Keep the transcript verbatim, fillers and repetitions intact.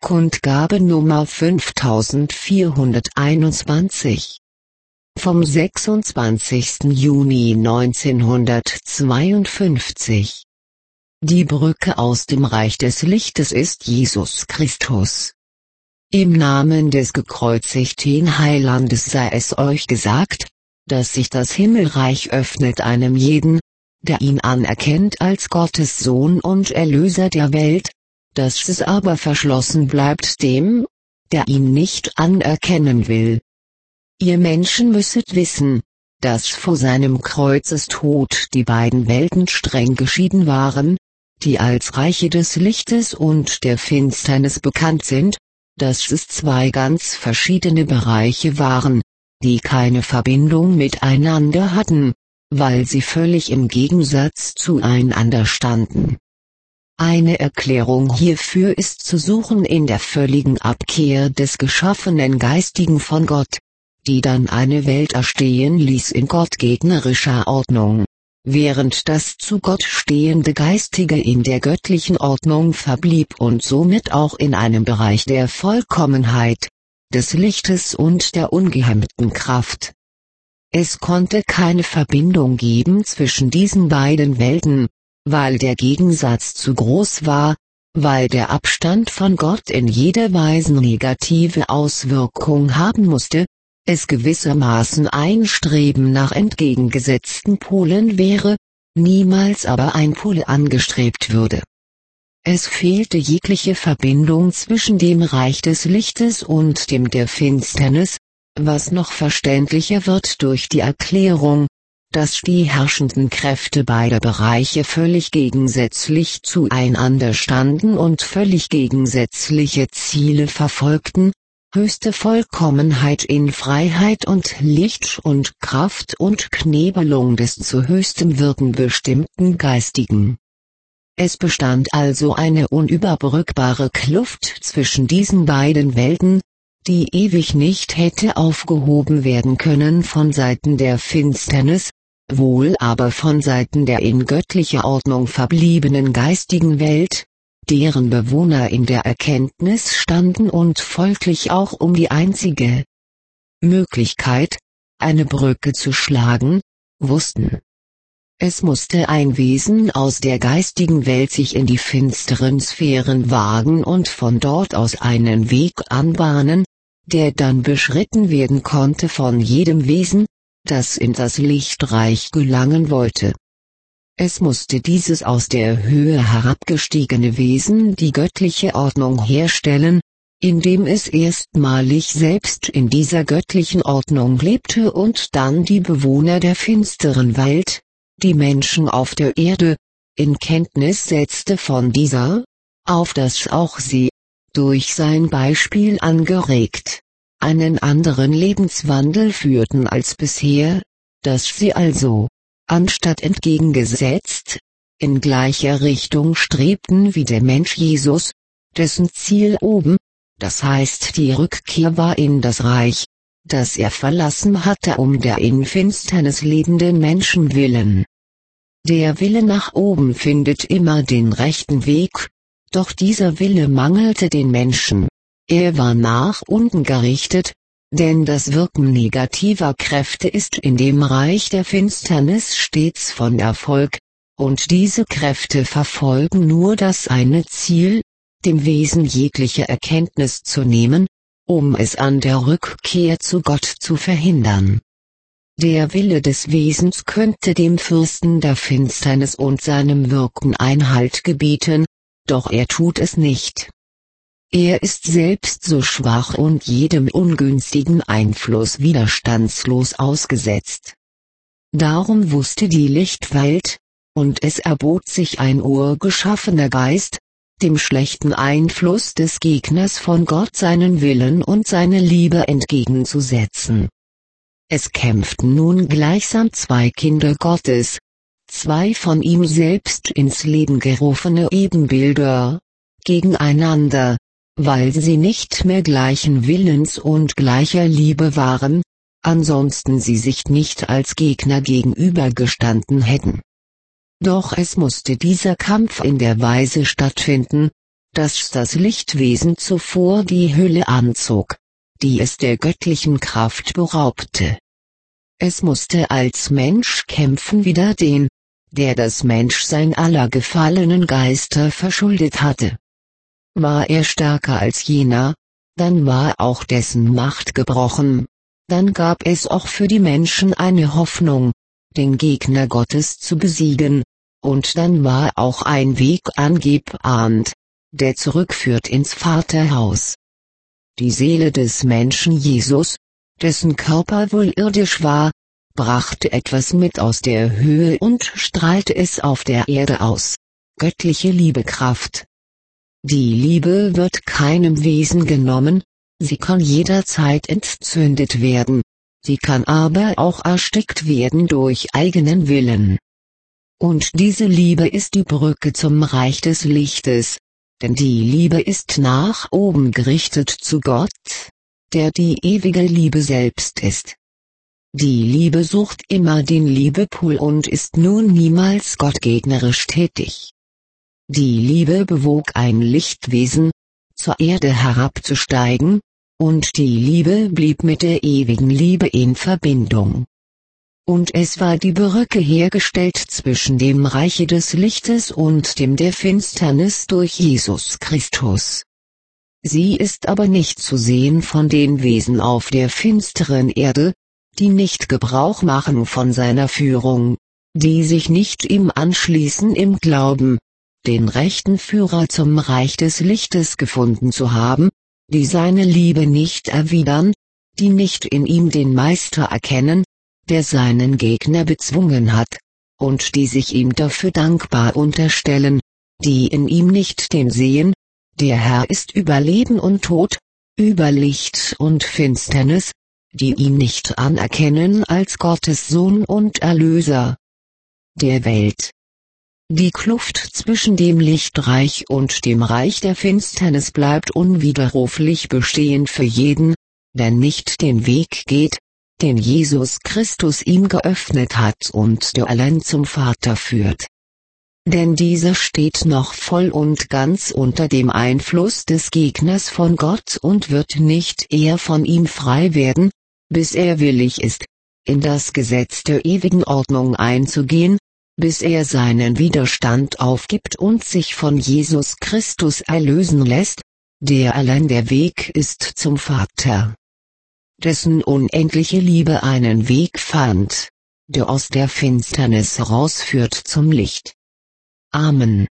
Kundgabe Nummer fünftausendvierhunderteinundzwanzig. Vom sechsundzwanzigsten Juni neunzehnhundertzweiundfünfzig. Die Brücke aus dem Reich des Lichtes ist Jesus Christus. Im Namen des gekreuzigten Heilandes sei es euch gesagt, dass sich das Himmelreich öffnet einem jeden, der ihn anerkennt als Gottes Sohn und Erlöser der Welt, dass es aber verschlossen bleibt dem, der ihn nicht anerkennen will. Ihr Menschen müsset wissen, dass vor seinem Kreuzestod die beiden Welten streng geschieden waren, die als Reiche des Lichtes und der Finsternis bekannt sind, dass es zwei ganz verschiedene Bereiche waren, die keine Verbindung miteinander hatten, weil sie völlig im Gegensatz zueinander standen. Eine Erklärung hierfür ist zu suchen in der völligen Abkehr des geschaffenen Geistigen von Gott, die dann eine Welt erstehen ließ in gottgegnerischer Ordnung, während das zu Gott stehende Geistige in der göttlichen Ordnung verblieb und somit auch in einem Bereich der Vollkommenheit, des Lichtes und der ungehemmten Kraft. Es konnte keine Verbindung geben zwischen diesen beiden Welten, weil der Gegensatz zu groß war, weil der Abstand von Gott in jeder Weise negative Auswirkung haben musste, es gewissermaßen ein Streben nach entgegengesetzten Polen wäre, niemals aber ein Pol angestrebt würde. Es fehlte jegliche Verbindung zwischen dem Reich des Lichtes und dem der Finsternis, was noch verständlicher wird durch die Erklärung, dass die herrschenden Kräfte beider Bereiche völlig gegensätzlich zueinander standen und völlig gegensätzliche Ziele verfolgten, höchste Vollkommenheit in Freiheit und Licht und Kraft und Knebelung des zu höchstem Wirken bestimmten Geistigen. Es bestand also eine unüberbrückbare Kluft zwischen diesen beiden Welten, die ewig nicht hätte aufgehoben werden können von Seiten der Finsternis, wohl aber von Seiten der in göttlicher Ordnung verbliebenen geistigen Welt, deren Bewohner in der Erkenntnis standen und folglich auch um die einzige Möglichkeit, eine Brücke zu schlagen, wussten. Es musste ein Wesen aus der geistigen Welt sich in die finsteren Sphären wagen und von dort aus einen Weg anbahnen, der dann beschritten werden konnte von jedem Wesen, das in das Lichtreich gelangen wollte. Es musste dieses aus der Höhe herabgestiegene Wesen die göttliche Ordnung herstellen, indem es erstmalig selbst in dieser göttlichen Ordnung lebte und dann die Bewohner der finsteren Welt, die Menschen auf der Erde, in Kenntnis setzte von dieser, auf dass auch sie, durch sein Beispiel angeregt, einen anderen Lebenswandel führten als bisher, dass sie also, anstatt entgegengesetzt, in gleicher Richtung strebten wie der Mensch Jesus, dessen Ziel oben, das heißt die Rückkehr war in das Reich, das er verlassen hatte um der in Finsternis lebenden Menschen willen. Der Wille nach oben findet immer den rechten Weg, doch dieser Wille mangelte den Menschen. Er war nach unten gerichtet, denn das Wirken negativer Kräfte ist in dem Reich der Finsternis stets von Erfolg, und diese Kräfte verfolgen nur das eine Ziel, dem Wesen jegliche Erkenntnis zu nehmen, um es an der Rückkehr zu Gott zu verhindern. Der Wille des Wesens könnte dem Fürsten der Finsternis und seinem Wirken Einhalt gebieten, doch er tut es nicht. Er ist selbst so schwach und jedem ungünstigen Einfluss widerstandslos ausgesetzt. Darum wusste die Lichtwelt, und es erbot sich ein urgeschaffener Geist, dem schlechten Einfluss des Gegners von Gott seinen Willen und seine Liebe entgegenzusetzen. Es kämpften nun gleichsam zwei Kinder Gottes, zwei von ihm selbst ins Leben gerufene Ebenbilder, gegeneinander, weil sie nicht mehr gleichen Willens und gleicher Liebe waren, ansonsten sie sich nicht als Gegner gegenübergestanden hätten. Doch es musste dieser Kampf in der Weise stattfinden, dass das Lichtwesen zuvor die Hülle anzog, die es der göttlichen Kraft beraubte. Es musste als Mensch kämpfen wider den, der das Menschsein aller gefallenen Geister verschuldet hatte. War er stärker als jener, dann war auch dessen Macht gebrochen, dann gab es auch für die Menschen eine Hoffnung, den Gegner Gottes zu besiegen, und dann war auch ein Weg angebahnt, der zurückführt ins Vaterhaus. Die Seele des Menschen Jesus, dessen Körper wohl irdisch war, brachte etwas mit aus der Höhe und strahlte es auf der Erde aus: göttliche Liebekraft. Die Liebe wird keinem Wesen genommen, sie kann jederzeit entzündet werden, sie kann aber auch erstickt werden durch eigenen Willen. Und diese Liebe ist die Brücke zum Reich des Lichtes, denn die Liebe ist nach oben gerichtet zu Gott, der die ewige Liebe selbst ist. Die Liebe sucht immer den Liebepol und ist nun niemals gottgegnerisch tätig. Die Liebe bewog ein Lichtwesen, zur Erde herabzusteigen, und die Liebe blieb mit der ewigen Liebe in Verbindung. Und es war die Brücke hergestellt zwischen dem Reiche des Lichtes und dem der Finsternis durch Jesus Christus. Sie ist aber nicht zu sehen von den Wesen auf der finsteren Erde, die nicht Gebrauch machen von seiner Führung, die sich nicht ihm anschließen im Glauben, den rechten Führer zum Reich des Lichtes gefunden zu haben, die seine Liebe nicht erwidern, die nicht in ihm den Meister erkennen, der seinen Gegner bezwungen hat, und die sich ihm dafür dankbar unterstellen, die in ihm nicht den sehen, der Herr ist über Leben und Tod, über Licht und Finsternis, die ihn nicht anerkennen als Gottes Sohn und Erlöser der Welt. Die Kluft zwischen dem Lichtreich und dem Reich der Finsternis bleibt unwiderruflich bestehen für jeden, der nicht den Weg geht, den Jesus Christus ihm geöffnet hat und der allein zum Vater führt. Denn dieser steht noch voll und ganz unter dem Einfluss des Gegners von Gott und wird nicht eher von ihm frei werden, bis er willig ist, in das Gesetz der ewigen Ordnung einzugehen, bis er seinen Widerstand aufgibt und sich von Jesus Christus erlösen lässt, der allein der Weg ist zum Vater, dessen unendliche Liebe einen Weg fand, der aus der Finsternis herausführt zum Licht. Amen.